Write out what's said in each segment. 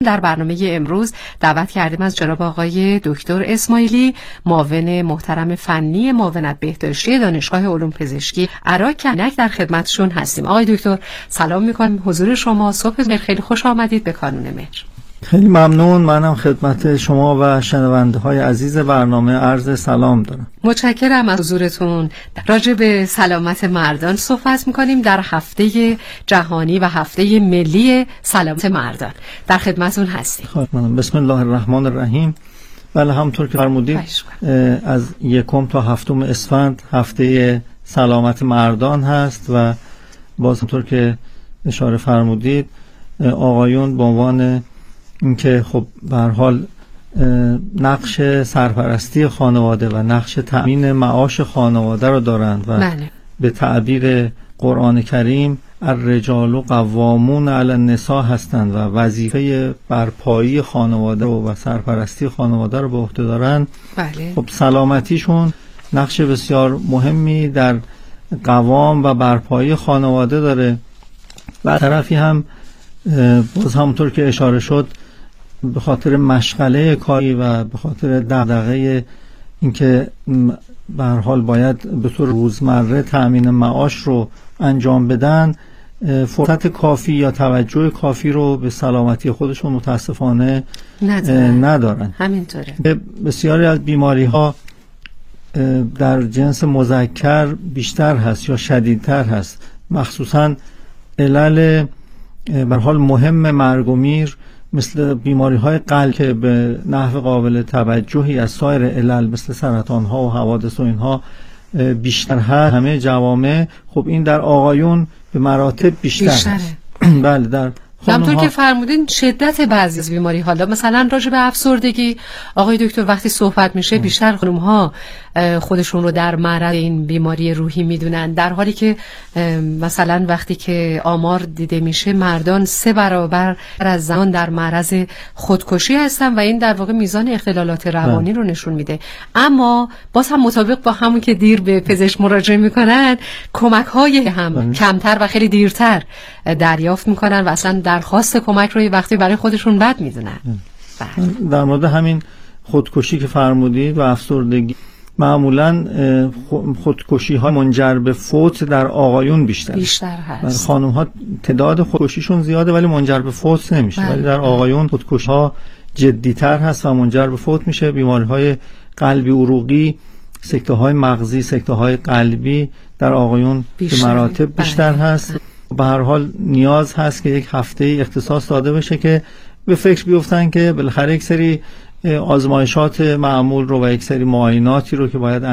در برنامه امروز دعوت کردیم از جناب آقای دکتر اسماعیلی، معاون محترم فنی معاونت بهداشتی دانشگاه علوم پزشکی عراق که در خدمتشون هستیم. آقای دکتر سلام میکنم، حضور شما صبح بخیر، خیلی خوش آمدید به کانون مهر. خیلی ممنون. منم خدمت شما و شنونده های عزیز برنامه عرض سلام دارم. متشکرم از حضورتون. راجع به سلامت مردان صحبت میکنیم در هفته جهانی و هفته ملی سلامت مردان. در خدمتتون هستیم. بسم الله الرحمن الرحیم. بله، همونطور که فرمودید از 1 تا 7 اسفند هفته سلامت مردان هست و باز همونطور که اشاره فرمودید آقایون به عنوان اینکه خب به هر حال نقش سرپرستی خانواده و نقش تأمین معاش خانواده رو دارند و به تعبیر قرآن کریم الرجال قوامون علی النساء هستند و وظیفه برپایی خانواده و سرپرستی خانواده رو به عهده دارند. خب سلامتیشون نقش بسیار مهمی در قوام و برپایی خانواده داره و طرفی هم باز همونطور که اشاره شد به خاطر مشغله کاری و به خاطر دغدغه اینکه به هر حال باید به طور روزمره تأمین معاش رو انجام بدن فرصت کافی یا توجه کافی رو به سلامتی خودشون متاسفانه ندارن. همینطوره. بسیاری از بیماری ها در جنس مذکر بیشتر هست یا شدیدتر هست، مخصوصا علل به هر حال مهم مرگ و میر مثل بیماری های قلب که به نحو قابل توجهی از سایر علل مثل سرطان ها و حوادث و اینها بیشتر هست. همه جوامع خب این در آقایون به مراتب بیشتر هست. بله، در همونطور که فرمودین شدت بعضی از بیماری، حالا مثلا راجع به افسردگی آقای دکتر وقتی صحبت میشه بیشتر خانم ها خودشون رو در معرض این بیماری روحی میدونن، در حالی که مثلا وقتی که آمار دیده میشه مردان 3 برابر از زنان در معرض خودکشی هستن و این در واقع میزان اختلالات روانی رو نشون میده. اما باز هم مطابق با همون که دیر به پزشک مراجعه میکنن کمک های هم کمتر و خیلی دیرتر دریافت میکنن و اصلا درخواست کمک رو وقتی برای خودشون بد میدونن. در مورد همین خودکشی که فرمودید و افسردگی، معمولا خودکشی ها منجر به فوت در آقایون بیشتر هست. خانم ها تعداد خودکشیشون زیاده ولی منجر به فوت نمیشه، ولی در آقایون خودکشی ها جدی‌تر هست و منجر به فوت میشه. بیماری های قلبی عروقی، سکته های مغزی، سکته های قلبی در آقایون به مراتب بیشتر هست. به هر حال نیاز هست که یک هفته اختصاص داده بشه که به فکر بیفتن که بالاخره یک سری آزمایشات معمول رو و یک سری معایناتی رو که باید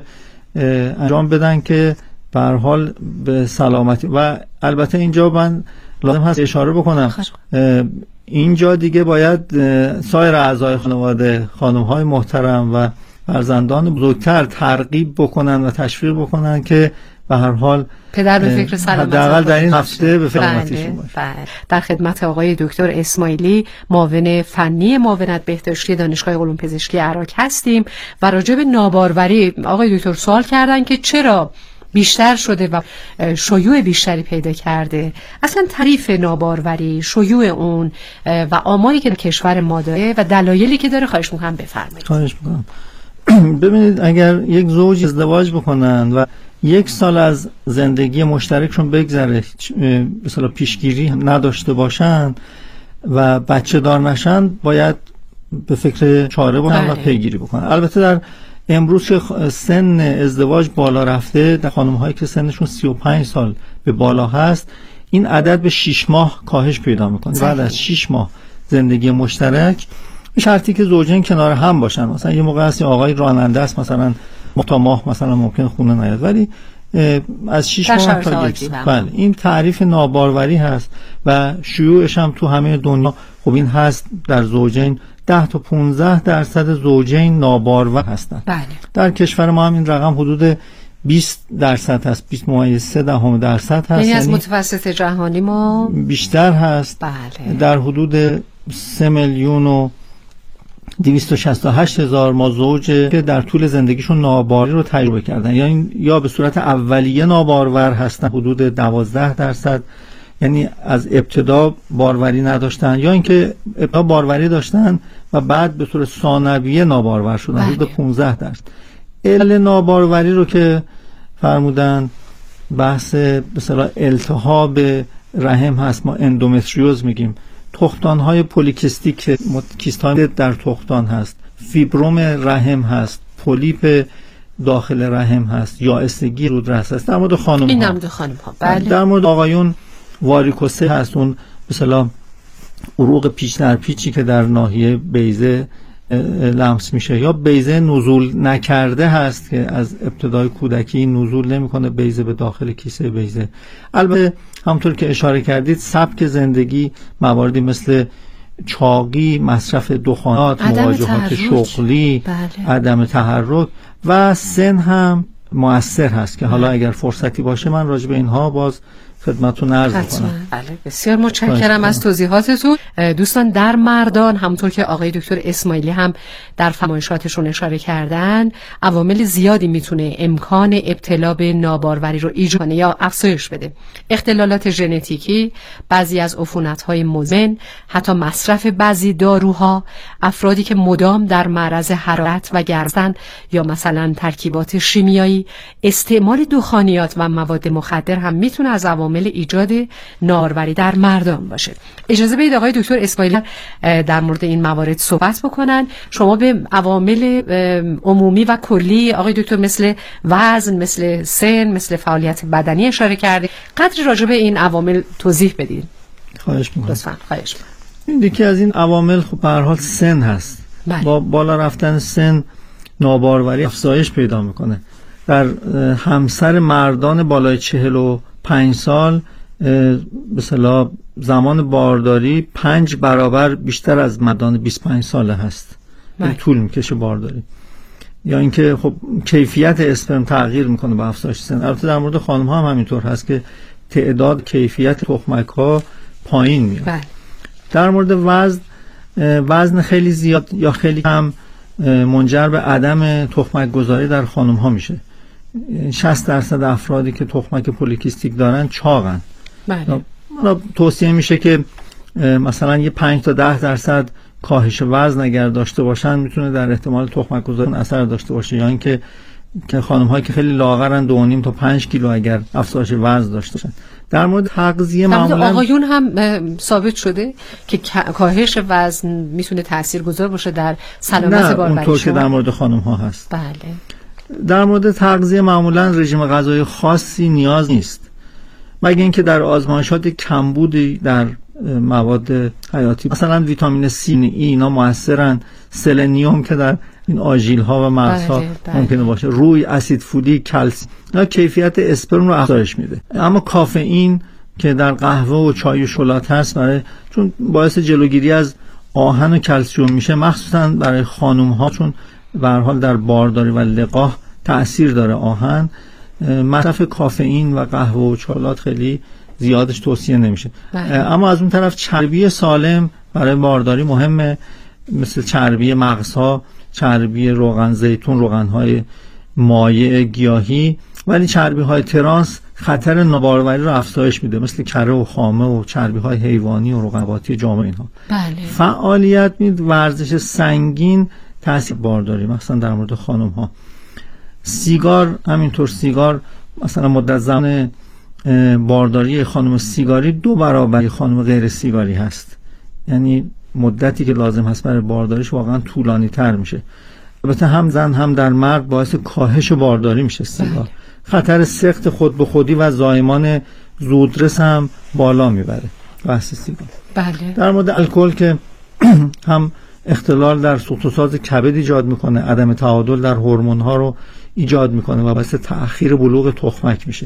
انجام بدن که به هر حال به سلامتی. و البته اینجا من لازم هست اشاره بکنم اینجا دیگه باید سایر اعضای خانواده، خانم‌های محترم و فرزندان بزرگتر ترغیب بکنن و تشویق بکنن که به هر حال پدر به فکر سلامتی حداقل در این هفته به سلامتیشون باشه. در خدمت آقای دکتر اسماعیلی، معاون فنی معاونت بهداشتی دانشگاه علوم پزشکی عراق هستیم و راجع به ناباروری آقای دکتر سوال کردن که چرا بیشتر شده و شیوع بیشتری پیدا کرده. اصلا تعریف ناباروری، شیوع اون و آماری که کشور ما داره و دلایلی که داره خواهش می‌کنم بفرمایید. خواهش می‌کنم. ببینید اگر یک زوج ازدواج بکنن و 1 سال از زندگی مشترکشون بگذره مثلا پیشگیری نداشته باشن و بچه دار نشن، باید به فکر چاره باشن و پیگیری بکنن. البته در امروز که سن ازدواج بالا رفته، در خانم‌هایی که سنشون 35 سال به بالا هست این عدد به 6 ماه کاهش پیدا میکنه. بعد از 6 ماه زندگی مشترک، شرطی که زوجین کنار هم باشن. مثلا یه موقع هست آقای راننده است، مثلا تا ماه مثلا ممکن خونه نیاد، ولی از 6 ماه تا 1 بله، این تعریف ناباروری هست و شیوعش هم تو همه دنیا خب این هست. در زوجین 10 تا 15% زوجین نابارور هستند. در کشور ما هم این رقم حدود 20% هست، 20.3% هست. یعنی از متوسط جهانی ما بیشتر هست. در حدود 3,268,000 ما زوج که در طول زندگیشون ناباروری رو تجربه کردن، یعنی یا به صورت اولیه نابارور هستن حدود 12%، یعنی از ابتدا باروری نداشتن یا اینکه ابتدا باروری داشتن و بعد به طور ثانویه نابارور شدن حدود 15%. علل ناباروری رو که فرمودن بحث به اصطلاح التهاب رحم هست، ما اندومتریوز میگیم، تخمدان‌های پولیکیستیک، کیست‌های در تخمدان هست، فیبروم رحم هست، پولیپ داخل رحم هست، یائسگی رودرس هست. در مورد خانم این ها. در مورد خانم ها. بله. در مورد آقایون واریکوسه هست، اون مثلا عروق پیچ در پیچی که در ناحیه بیضه لمس میشه، یا بیضه نزول نکرده هست که از ابتدای کودکی نزول نمیکنه بیضه به داخل کیسه بیضه. البته همونطور که اشاره کردید سبک زندگی، مواردی مثل چاقی، مصرف دخانات، مواجهات شغلی، بله. عدم تحرک و سن هم مؤثر هست که حالا اگر فرصتی باشه من راجع به اینها باز خدمتتون عرض می‌کنم. بله، بسیار متشکرم از توضیحاتتون. دوستان، در مردان همونطور که آقای دکتر اسماعیلی هم در فرمایشاتشون اشاره کردن، عوامل زیادی میتونه امکان ابتلا به ناباروری رو ایجاد کنه یا افزایش بده. اختلالات ژنتیکی، بعضی از عفونت‌های مزمن، حتی مصرف بعضی داروها، افرادی که مدام در معرض حرارت و گرم‌زن یا مثلا ترکیبات شیمیایی، استعمال دخانیات و مواد مخدر هم میتونه از عوامل ایجاد ناباروری در مردان باشه. اجازه بدید آقای دکتر اسماعیلی در مورد این موارد صحبت بکنن. شما به عوامل عمومی و کلی آقای دکتر مثل وزن، مثل سن، مثل فعالیت بدنی اشاره کردید. قدری راجع به این عوامل توضیح بدید. خواهش می‌کنم. لطفاً، خواهش می‌کنم. این یکی از این عوامل خب به هر حال سن هست. بله. با بالا رفتن سن ناباروری افزایش پیدا میکنه. در همسر مردان بالای 45 سال به اصطلاح زمان بارداری 5 برابر بیشتر از مردان 25 ساله هست. این طول میکشه بارداری. یا اینکه خب کیفیت اسپرم تغییر میکنه با افزایش سن. البته در مورد خانم ها هم همینطور هست که تعداد کیفیت تخمک ها پایین میاد. در مورد وزن خیلی زیاد یا خیلی کم منجر به عدم تخمک گذاری در خانم ها میشه. 60% افرادی که تخمک پولیکیستیک دارن چاقن. بله. توصیه میشه که مثلا یه 5 تا 10% کاهش وزن اگر داشته باشن میتونه در احتمال تخمک گذاری اثر داشته باشه، یا اینکه خانم هایی که خیلی لاغرن 2.5 تا 5 کیلو اگر افزایش وزن داشته باشن. در مورد تغذیه معمولا آقایون هم ثابت شده که کاهش وزن میتونه تاثیرگذار باشه در سلامت باروری. نه اونطور که در مورد خانم ها هست. بله. در مورد تغذیه معمولا رژیم غذایی خاصی نیاز نیست، مگر اینکه در آزمایشات کمبودی در مواد حیاتی مثلا ویتامین C، اینا موثرن، سلنیوم که در این آژیل ها و مغزها ممکنه باشه، روی اسید فولیک، کلسیم، اینا کیفیت اسپرم رو افزایش میده. اما کافئین که در قهوه و چای و شکلات هست چون باعث جلوگیری از آهن و کلسیم میشه، مخصوصا برای خانم ها، چون به هر حال در بارداری و لقاح تأثیر داره آهن، مصرف کافئین و قهوه و شکلات خیلی زیادش توصیه نمیشه. اما از اون طرف چربی سالم برای بارداری مهمه، مثل چربی مغزها، چربی روغن زیتون، روغن‌های مایع گیاهی، ولی چربی‌های ترانس خطر ناباروری رو افزایش میده، مثل کره و خامه و چربی‌های حیوانی و روغن نباتی جامع اینها. بله. فعالیت ورزش سنگین تاثیر بارداری، مثلا در مورد خانم‌ها. سیگار همینطور، سیگار مثلا مدت زمان بارداری خانم سیگاری 2 برابر خانم غیر سیگاری هست، یعنی مدتی که لازم هست برای بارداریش واقعا طولانی تر میشه. البته هم زن هم در مرد باعث کاهش بارداری میشه سیگار. خطر سخت خود به خودی و زایمان زودرس هم بالا میبره بحث سیگار. بله. در مورد الکل که هم اختلال در سوخت و ساز کبد ایجاد میکنه، عدم تعادل در هورمون ها رو ایجاد میکنه و باعث تأخیر بلوغ تخمک میشه.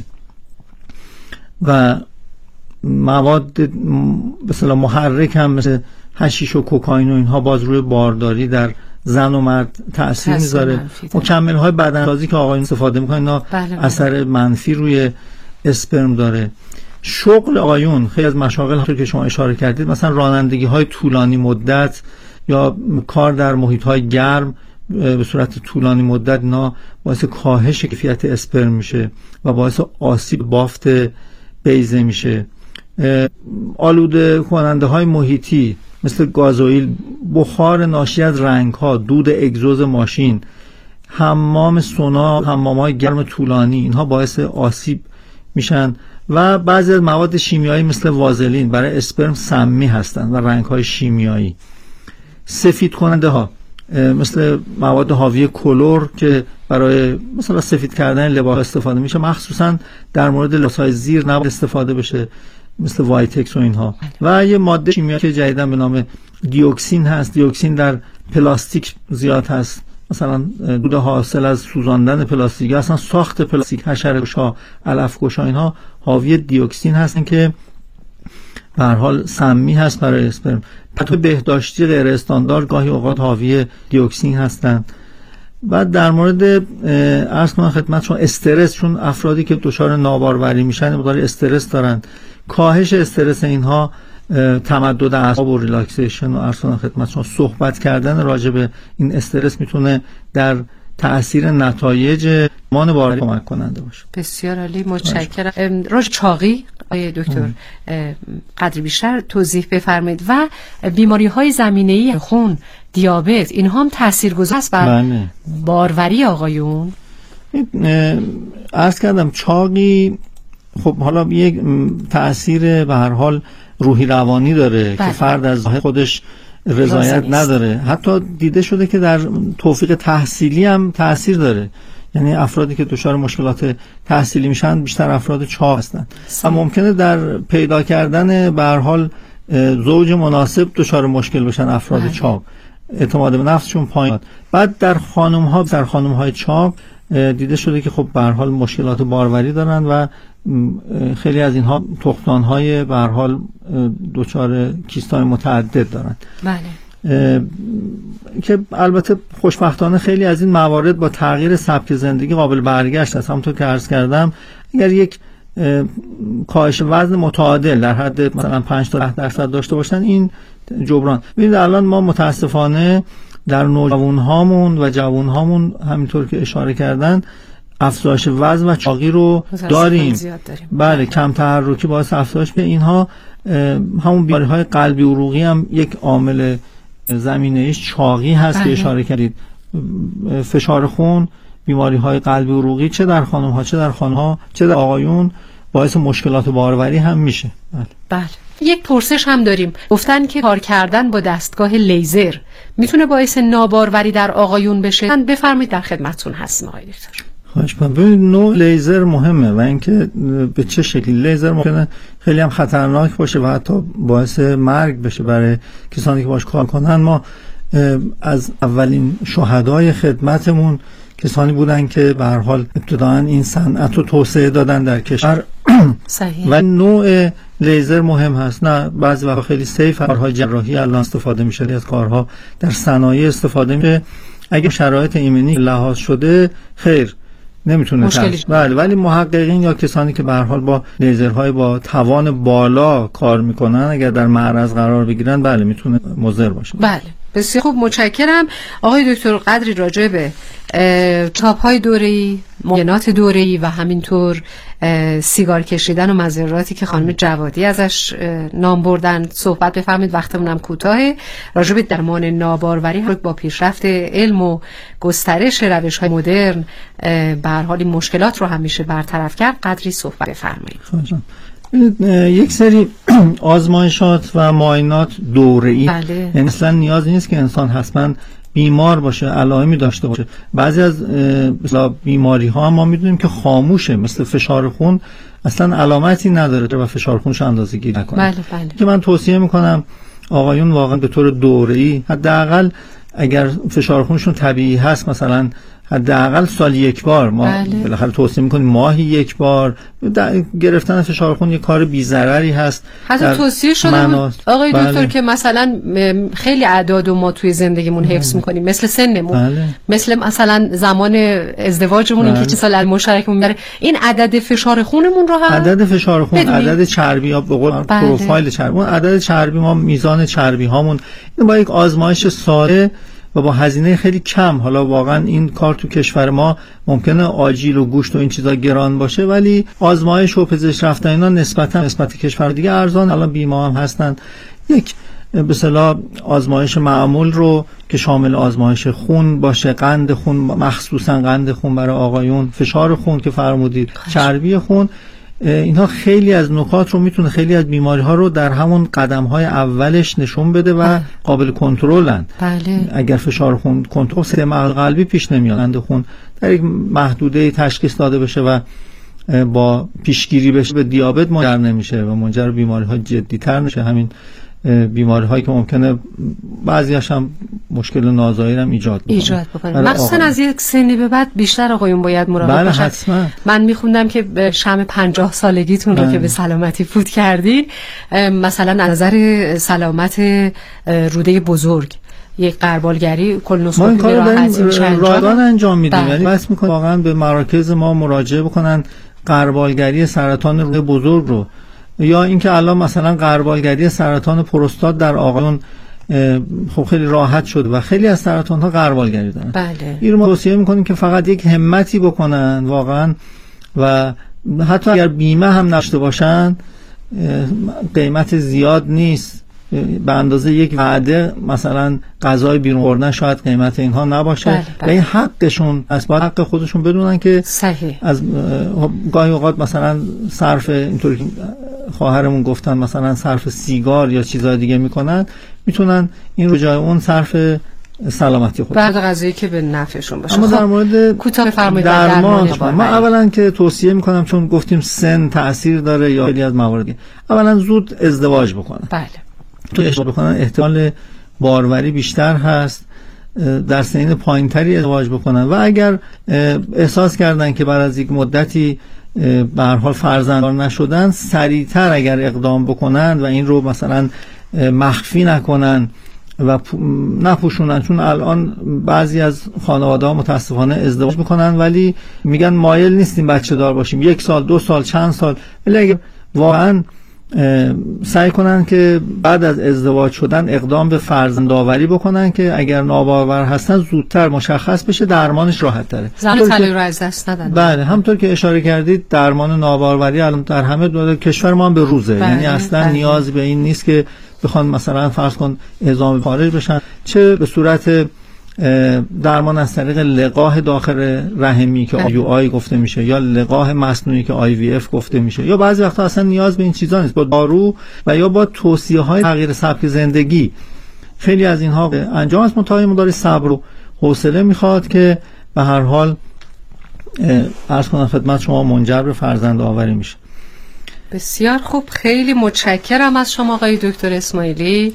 و مواد مثلا محرک هم مثل حشیش و کوکائین و اینها باز روی بارداری در زن و مرد تأثیر میذاره. مکمل های بدنسازی که آقایون استفاده میکنن اینا اثر منفی روی اسپرم داره. شغل آقایون، خیلی از مشاغل که شما اشاره کردید، مثلا رانندگی های طولانی مدت یا کار در محیط های گرم به صورت طولانی مدت، اینا باعث کاهش کیفیت اسپرم میشه و باعث آسیب بافت بیضه میشه. آلوده کننده های محیطی مثل گازوئیل، بخار ناشی از رنگ ها، دود اگزوز ماشین، حمام سونا، حمام های گرم طولانی، اینها باعث آسیب میشن و بعضی از مواد شیمیایی مثل وازلین برای اسپرم سمی هستند و رنگ های شیمیایی. سفید کننده ها مثل مواد حاوی کلور که برای مثلا سفید کردن لباس استفاده میشه، مخصوصا در مورد لباس‌های زیر نباید استفاده بشه مثل وایتکس و اینها. و یه ماده شیمیایی که جدیداً به نام دیوکسین هست. دیوکسین در پلاستیک زیاد هست، مثلا دود حاصل از سوزاندن پلاستیک، اصلا ساخت پلاستیک، حشره‌کش‌ها، علف‌کش‌ها، اینها حاوی دیوکسین هستن که به هر حال سمی هست برای اسپرم. پتو بهداشتی غیر استاندارد گاهی اوقات حاوی دیوکسین هستن. بعد در مورد عرض کنم خدمتشون استرس، چون افرادی که دچار ناباروری میشن مقدار استرس دارن، کاهش استرس اینها تمدد اعصاب و ریلکسیشن و عرض کنم خدمتشون صحبت کردن راجع به این استرس میتونه در تأثیر نتایج مان باروری کمک کننده باشه. بسیار عالی، متشکرم. راجع چاقی آقای دکتر قدری بیشتر توضیح بفرمایید و بیماری‌های زمینه‌ای خون، دیابت، اینها هم تاثیرگذار است بر باروری آقایون؟ عرض کردم چاقی خب حالا یک تأثیر به هر حال روحی روانی داره که فرد از خودش رضایت نداره. حتی دیده شده که در توفیق تحصیلی هم تأثیر داره، یعنی افرادی که دچار مشکلات تحصیلی میشن بیشتر افراد چاق هستن و ممکنه در پیدا کردن به هر حال زوج مناسب دچار مشکل بشن افراد چاق، اعتماد به نفسشون پایین. بعد در خانم‌های چاق دیده شده که خب به هر حال مشکلات باروری دارن و خیلی از اینها تختان‌های به هر حال دچار کیست‌های متعدد دارن. بله. که البته خوشبختانه خیلی از این موارد با تغییر سبک زندگی قابل برگشت است. همونطور که عرض کردم اگر یک کاهش وزن متعادل در حد مثلا 5 تا 10% داشته باشن این جبران. ببینید الان ما متاسفانه در نوجوان‌هامون و جوان‌هامون همینطور که اشاره کردن افزایش وزن و چاقی رو داریم. بله، کم تحرکی باعث افزایش به اینها. همون بیماری‌های قلبی عروقی هم یک عامل زمینه‌ایش چاقی هست که اشاره کردید. فشار خون، بیماری‌های قلبی عروقی چه در خانم‌ها چه در خانم‌ها چه در آقایون باعث مشکلات باروری هم میشه. بله. یک پرسش هم داریم، گفتن که کار کردن با دستگاه لیزر میتونه باعث ناباروری در آقایون بشه. بفرمایید، در خدمتتون هستم آقای دکتر. خواهش می‌کنم. ببینید نوع لیزر مهمه و اینکه به چه شکلی لیزر ممکنه خیلی هم خطرناک باشه و حتی باعث مرگ بشه برای کسانی که باش کار کنن. ما از اولین شهدای خدمتمون کسانی بودن که به هر حال ابتداً این صنعت رو توسعه دادن در کشور. صحیح. و نوع لیزر مهم هست. نه بعضی وقتا خیلی سیف کارهای جراحی الان استفاده میشه، از کارها در صنایع استفاده میشه. اگه شرایط ایمنی لحاظ شده خیر نمیتونه بله، ولی محققین یا کسانی که به هر حال با لیزرهای با توان بالا کار میکنن اگر در معرض قرار بگیرن بله میتونه مضر باشه. بله، بسیار خوب، متشکرم آقای دکتر قدری. راجع به تاب‌های دوره‌ای، معاینات دوره‌ای و همینطور سیگار کشیدن و مضراتی که خانم جوادی ازش نام بردن صحبت بفرمایید. وقتمون هم کوتاهه. راجع به درمان ناباروری با پیشرفت علم و گسترش روش‌های مدرن به هر حال این مشکلات رو هم میشه برطرف کرد. قدری صحبت بفرمایید. یک سری آزمایشات و معاینات دوره‌ای، بله. یعنی اصلا نیاز نیست که انسان حتما بیمار باشه، علائمی داشته باشه. بعضی از بیماری ها ما میدونیم که خاموشه، مثل فشار خون اصلا علامتی نداره و فشار خونش اندازه‌گیری نکنه. بله بله. که من توصیه میکنم آقایون واقعا به طور دوره‌ای حداقل اگر فشار خونشون طبیعی هست مثلا حداقل سال یک بار ما بالاخره توصیه میکنیم ماهی یک بار گرفتن فشار خون یک کار بی‌ضرری هست. حتی توصیه شده بود آقای دکتر که مثلا خیلی اعداد و ما توی زندگیمون حفظ میکنیم، مثل سنمون، مثل مثلا زمان ازدواجمون، اینکه چه سال مشترکمون میبره، این عدد فشار خونمون رو هم عدد فشار خون بدونیم. عدد چربی ها به قول پروفایل چربی، عدد چربی ما، میزان چربی هامون، این با یک آزمایش ساده و با هزینه خیلی کم. حالا واقعا این کار تو کشور ما ممکنه آجیل و گوشت و این چیزا گران باشه، ولی آزمایش و پزشک رفتن اینا نسبت کشور دیگه ارزان. الان بیمه هم هستن. یک به اصطلاح آزمایش معمول رو که شامل آزمایش خون باشه، قند خون، مخصوصا قند خون برای آقایون، فشار خون که فرمودید، چربی خون، اینها خیلی از نکات رو میتونه، خیلی از بیماری ها رو در همون قدم های اولش نشون بده و قابل کنترلن. بله. اگر فشار خون کنترل، سیستم قلبی پیش نمیاد، قند خون در یک محدوده تشخیص داده بشه و با پیشگیری بشه به دیابت منجر نمیشه و منجر به بیماری ها جدی تر میشه. همین بیماری هایی که ممکنه بعضی‌هاش هم مشکل ناظاهر هم ایجاد بکنه. مخصوصا از یک سنی به بعد بیشتر آقایون باید مراقب باشن. حتما. من میخوندم که شم 50 سالگیتون رو که به سلامتی فوت کردی، مثلا از نظر سلامت روده بزرگ یک قربالگری کلونوسکوپی ما این کارو رایگان انجام میدیم. یعنی بس میکنم واقعا به مراکز ما مراجعه بکنن قربالگری سرطان روده بزرگ رو، یا اینکه الان مثلا قربالگری سرطان پروستات در آقایون خب خیلی راحت شد و خیلی از سرطان ها قربالگری دارن. بله. این رو ما توصیه میکنیم که فقط یک همتی بکنن واقعا، و حتی اگر بیمه هم نداشته باشن قیمت زیاد نیست، به اندازه یک وعده مثلا غذای بیرون خوردن شاید قیمت اینها نباشه. و این حقشون است، باید حق خودشون بدونن که صحیح. از گاهی اوقات مثلا صرف، اینطوری که خواهرمون گفتن، مثلا صرف سیگار یا چیزای دیگه میکنن، میتونن این رو جای اون صرف سلامتی خود بعد غذایی که به نفعشون باشه. اما در مورد کوتاه فرمایید درمان ما اولا که توصیه میکنم، چون گفتیم سن تأثیر داره یا خیلی از مواردی، اولا زود ازدواج بکنن. بله. تو ازدواج بکنن احتمال باروری بیشتر هست، در سنین پایینتری ازدواج بکنن و اگر احساس کردن که بعد از یک مدتی به هر حال فرزنددار نشدن، سریعتر اگر اقدام بکنن و این رو مثلا مخفی نکنن و نپوشونن، چون الان بعضی از خانواده‌ها متاسفانه ازدواج میکنن ولی میگن مایل نیستیم بچه دار باشیم، 1 سال 2 سال چند سال، ولی اگر واقعا سعی کنن که بعد از ازدواج شدن اقدام به فرزندآوری بکنن که اگر ناباور هستن زودتر مشخص بشه، درمانش راحت تره. زن طلاق رو از دست ندن. بله، همونطور که اشاره کردید درمان ناباروری الان در همه کشور ما هم به روزه. یعنی اصلا نیاز به این نیست که بخوان مثلا فرض کن اعزام خارج بشن، چه به صورت درمان از طریق لقاح داخل رحمی که IUI گفته میشه، یا لقاح مصنوعی که IVF گفته میشه، یا بعضی وقتا اصلا نیاز به این چیزا نیست، با دارو و یا با توصیه های تغییر سبک زندگی خیلی از اینها انجام است. متأیمون داره صبر و حوصله میخواد که به هر حال عرض کنم خدمت شما منجر به فرزند آوری میشه. بسیار خوب، خیلی متشکرم از شما آقای دکتر اسماعیلی.